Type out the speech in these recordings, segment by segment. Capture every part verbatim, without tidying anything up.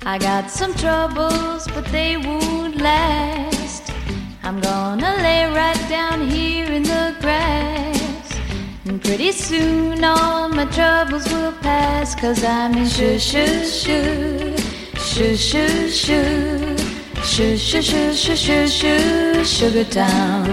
I got some troubles, but they won't last. I'm gonna lay right down here in the grass, and pretty soon all my troubles will pass. Cause I'm in shoo shoo shoo, shoo shoo shoo, shoo shoo shoo shoo shoo shoo, Sugar Town.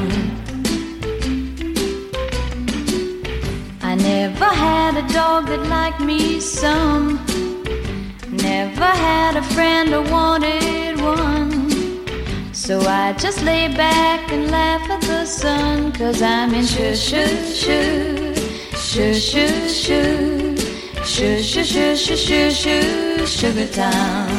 I never had a dog that liked me some, never had a friend or wanted one. So I just lay back and laugh at the sun. Cause I'm in shoo shoo shoo, shoo shoo shoo, shoo shoo shoo shoo shoo shoo, Sugar Town.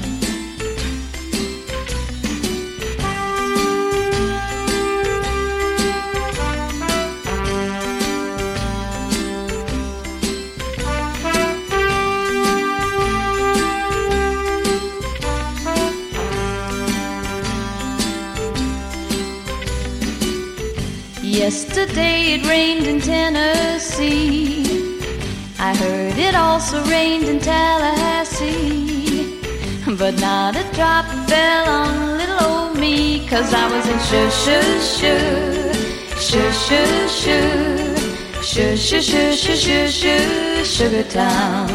Yesterday it rained in Tennessee. I heard it also rained in Tallahassee, but not a drop fell on little old me. Cause I was in shoo shoo shoo, shoo shoo shoo, shoo shoo shoo shoo shoo shoo, Sugar Town.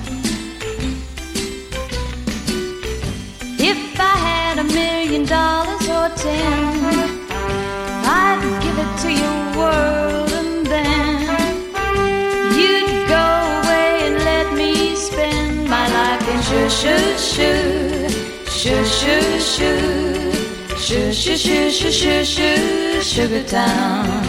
If I had a million dollars or ten, I'd give it to your world, and then you'd go away and let me spend my life in shoo shoo shoo, shoo shoo shoo, shoo shoo shoo shoo shoo, Sugar Town.